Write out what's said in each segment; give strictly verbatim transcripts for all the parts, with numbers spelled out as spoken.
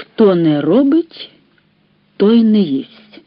Хто не робить, той не їсть.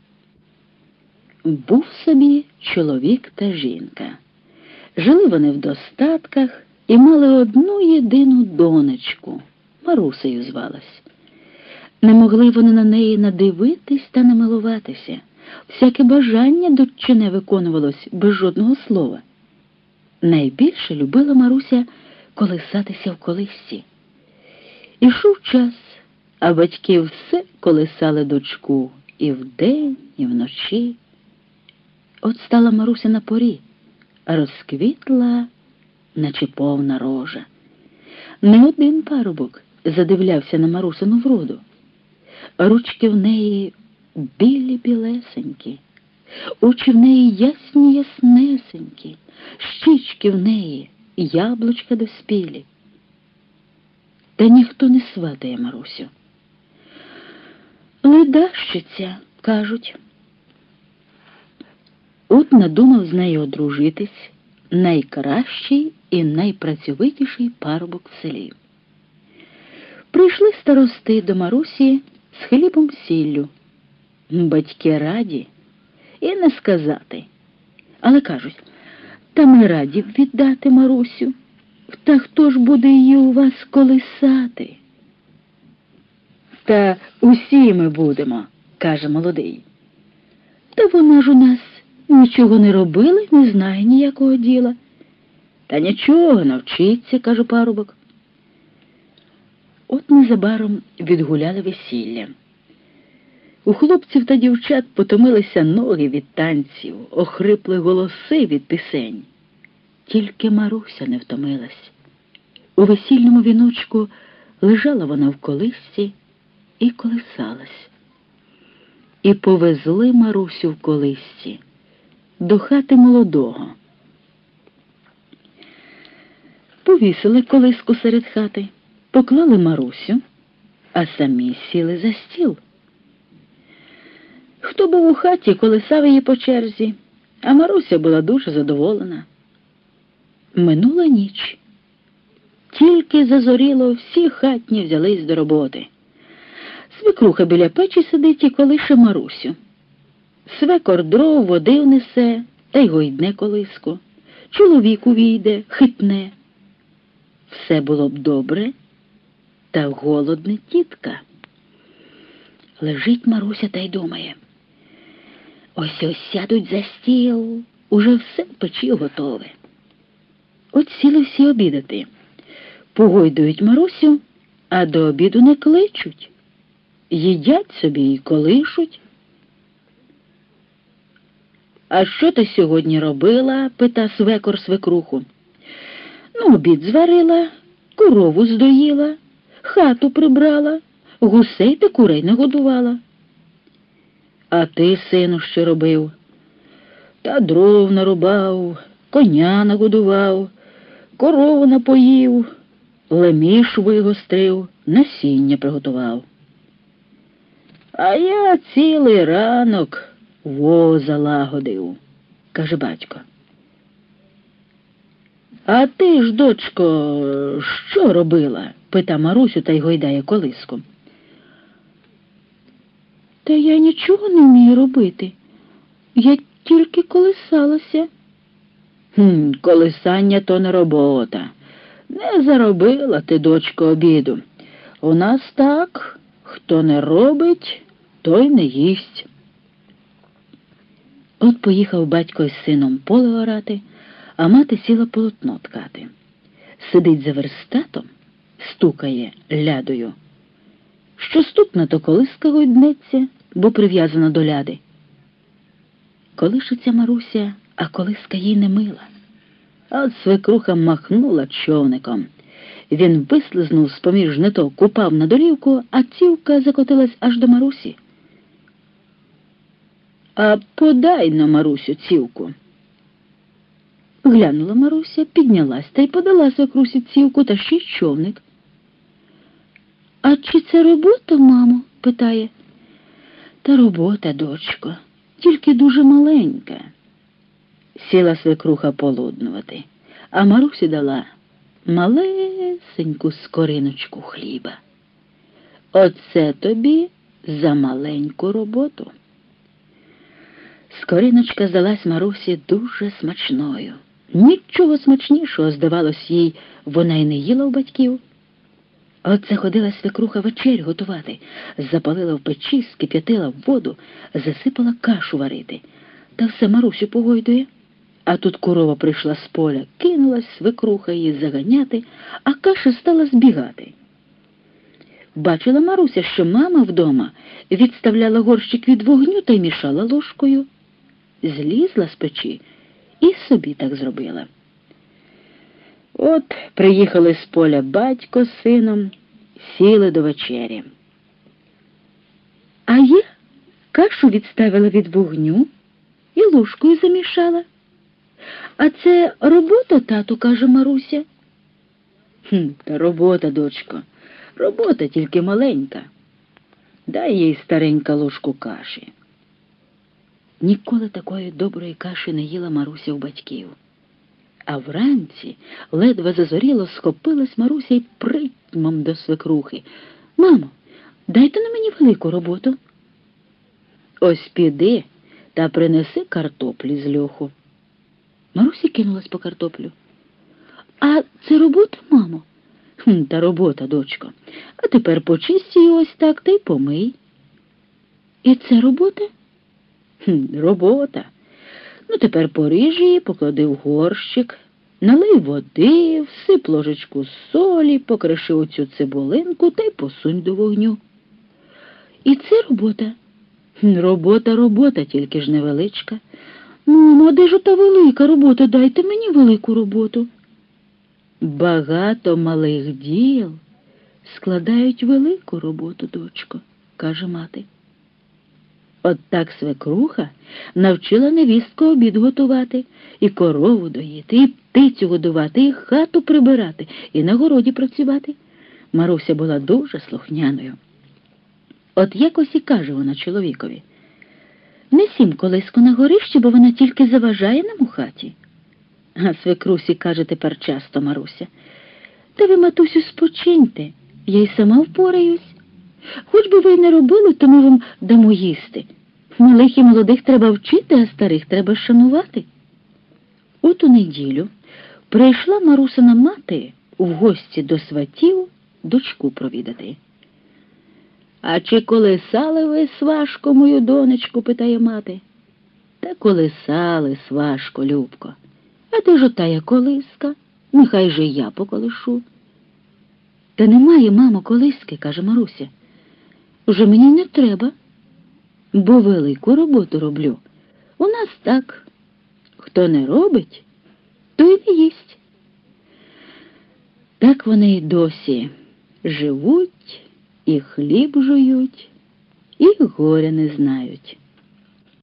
Був собі чоловік та жінка. Жили вони в достатках і мали одну єдину донечку, Марусею звалась. Не могли вони на неї надивитись та намилуватися. Всяке бажання доччине виконувалось без жодного слова. Найбільше любила Маруся колисатися в колисці. Ішов час, а батьки все колисали дочку і вдень, і вночі. От стала Маруся на порі, розквітла, наче повна рожа. Не один парубок задивлявся на Марусину вроду. Ручки в неї білі-білесенькі, очі в неї ясні-яснесенькі, щічки в неї яблучка доспілі. Та ніхто не сватає Марусю. Ледащиця, кажуть. От надумав з нею одружитись найкращий і найпрацьовитіший парубок в селі. Прийшли старости до Марусі з хлібом-сіллю. Батьки раді і не сказати. Але кажуть, та ми раді б віддати Марусю. Та хто ж буде її у вас колисати? Та усі ми будемо, каже молодий. Та вона ж у нас нічого не робила й не знає ніякого діла. Та нічого, навчиться, каже парубок. От незабаром відгуляли весілля. У хлопців та дівчат потомилися ноги від танців, охрипли голоси від пісень. Тільки Маруся не втомилась. У весільному віночку лежала вона в колисці і колисалась. І повезли Марусю в колисці до хати молодого. Повісили колиску серед хати, поклали Марусю, а самі сіли за стіл. Хто був у хаті, колисав її по черзі, а Маруся була дуже задоволена. Минула ніч. Тільки зазоріло, всі хатні взялись до роботи. Свекруха біля печі сидить і колише Марусю. Свекор дров, води внесе, та й гойдне колиску. Чоловік увійде, хитне. Все було б добре, та голодне тітка. Лежить Маруся та й думає. Ось ось сядуть за стіл, уже все в печі готове. От сіли всі обідати. Погойдують Марусю, а до обіду не кличуть. Їдять собі і колишуть. «А що ти сьогодні робила?» – пита свекор свекруху. «Ну, обід зварила, корову здоїла, хату прибрала, гусей та курей нагодувала». «А ти, сину, що робив?» «Та дров нарубав, коня нагодував, корову напоїв, леміш вигострив, насіння приготував». «А я цілий ранок воза лагодив», – каже батько. «А ти ж, дочко, що робила?» – пита Марусю та й гойдає колиску. «Та я нічого не вмію робити. Я тільки колисалася». «Хм, колисання то не робота. Не заробила ти, дочко, обіду. У нас так, хто не робить, той не їсть». От поїхав батько з сином поле орати, а мати сіла полотно ткати. Сидить за верстатом, стукає лядою. Що стукне, то колиска гойднеться, бо прив'язана до ляди. Колишиться Маруся, а колиска їй не мила. А от свекруха махнула човником. Він вислизнув з-поміж жниток, упав на долівку, а цівка закотилась аж до Марусі. «А подай на Марусю цівку». Глянула Маруся, піднялась та й подала свекрусі цівку та ще й човник. «А чи це робота, мамо?» – питає. «Та робота, дочко, тільки дуже маленька». Сіла свекруха полуднувати, а Марусі дала малесеньку скориночку хліба. Оце тобі за маленьку роботу. Скориночка здалась Марусі дуже смачною. Нічого смачнішого, здавалось їй, вона й не їла у батьків. Оце ходила свекруха вечерю готувати, запалила в печі, скип'ятила воду, засипала кашу варити. Та все Марусю погойдує. А тут корова прийшла з поля, кинулась свекруха її заганяти, а каша стала збігати. Бачила Маруся, що мама вдома відставляла горщик від вогню та й мішала ложкою. Злізла з печі і собі так зробила. От приїхали з поля батько з сином, сіли до вечері. А я кашу відставила від вогню і ложкою замішала. А це робота, тату, каже Маруся. Хм, та робота, дочко, робота тільки маленька. Дай їй старенька ложку каші. Ніколи такої доброї каші не їла Маруся у батьків. А вранці ледве зазоріло схопилась Маруся й притьмом до свекрухи. Мамо, дайте на мені велику роботу. Ось піди та принеси картоплі з льоху. Маруся кинулась по картоплю. А це робота, мамо? Хм, та робота, дочко. А тепер почисти її ось так та й помий. І це робота? Хм, робота. Ну, тепер поріж її, поклади в горщик, налий води, всип ложечку солі, покриши оцю цибулинку та й посунь до вогню. І це робота? Хм, робота, робота, тільки ж невеличка. Мамо, а де ж ота велика робота? Дайте мені велику роботу. Багато малих діл складають велику роботу, дочко, каже мати. От так свекруха навчила невістку обід готувати, і корову доїти, і птицю годувати, і хату прибирати, і на городі працювати. Маруся була дуже слухняною. От якось і каже вона чоловікові: не сім колиску на горищі, бо вона тільки заважає нам у хаті. А свекрусі каже тепер часто Маруся: та ви, матусю, спочиньте, я й сама впораюсь. Хоч би ви й не робили, то ми вам дамо їсти. Малих і молодих треба вчити, а старих треба шанувати. От у неділю прийшла Марусина мати в гості до сватів дочку провідати. А чи колисали ви, свашко, мою донечку, питає мати. Та колисали, свашко, Любко. А ти ж отая колиска, нехай же я поколишу. Та немає, мамо, колиски, каже Маруся. Уже мені не треба, бо велику роботу роблю. У нас так, хто не робить, той не їсть. Так вони й досі живуть, і хліб жують, і горя не знають.